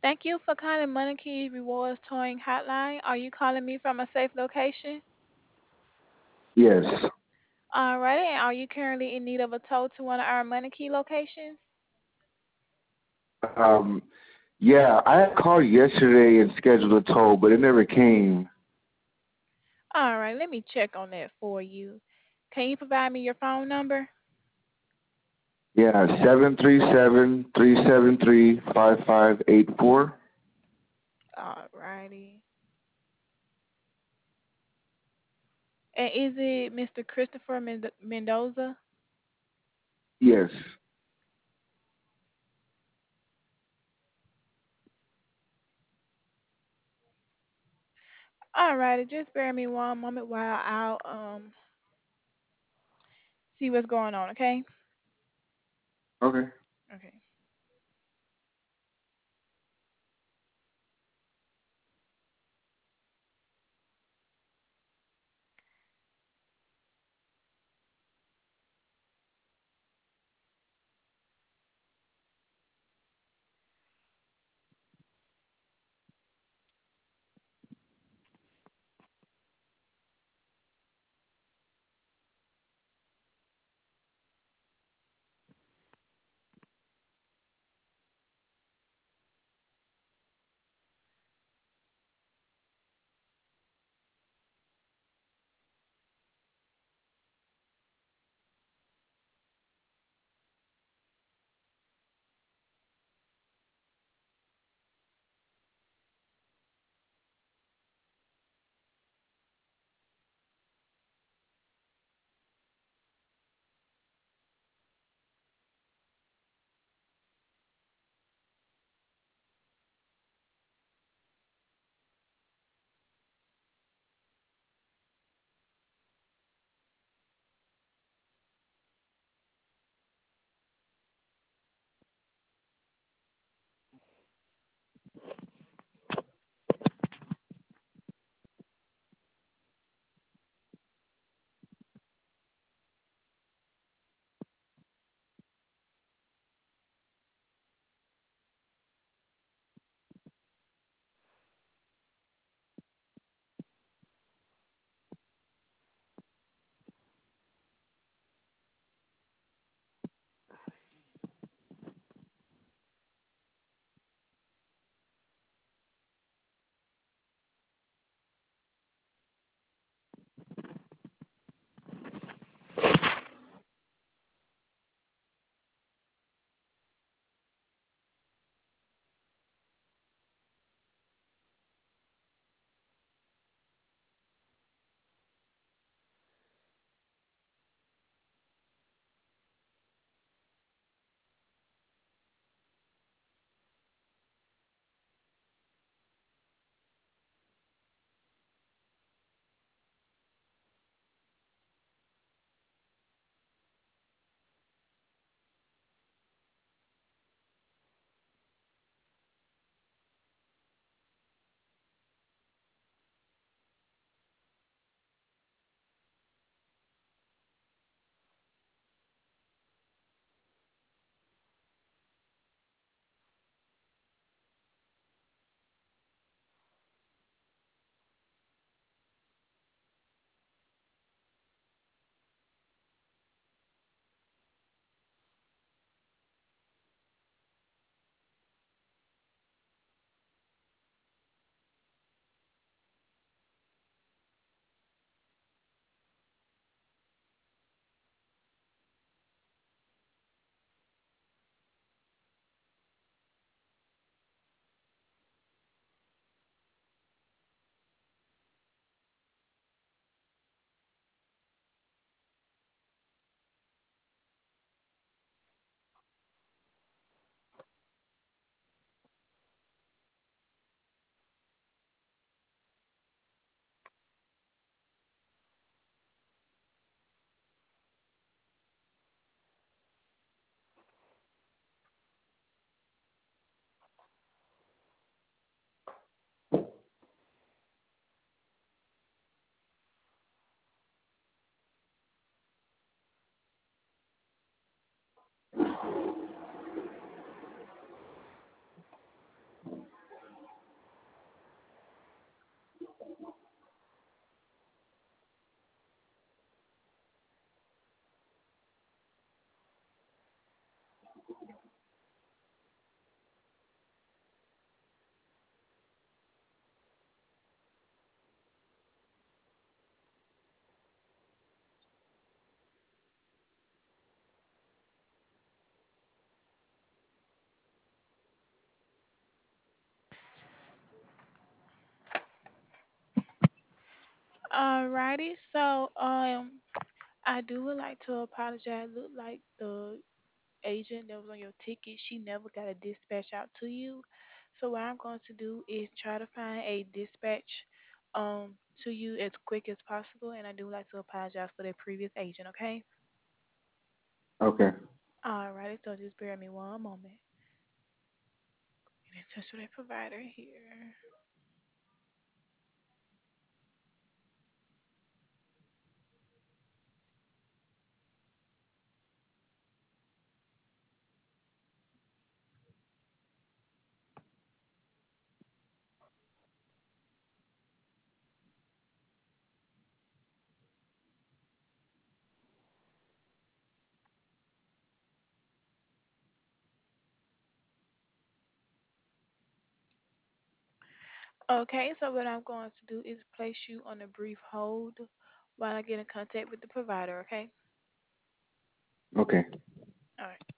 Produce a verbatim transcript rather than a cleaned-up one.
Thank you for calling Money Key Rewards Towing Hotline. Are you calling me from a safe location? Yes. Alrighty, and are you currently in need of a tow to one of our Money Key locations? Um, yeah, I had called yesterday and scheduled a toll, but it never came. Alright, let me check on that for you. Can you provide me your phone number? Yeah, seven three seven three seven three five five eight four. Alrighty. And is it Mister Christopher Mend- Mendoza? Yes. Alrighty, just bear me one moment while I'll um see what's going on, okay? Okay. Okay. Alrighty, so um, I do would like to apologize. Look like the agent that was on your ticket, she never got a dispatch out to you. So what I'm going to do is try to find a dispatch um to you as quick as possible, and I do like to apologize for the previous agent. Okay. Okay. Alrighty, so just bear with me one moment. Get in touch with a provider here. Okay, so what I'm going to do is place you on a brief hold while I get in contact with the provider, okay? Okay. All right.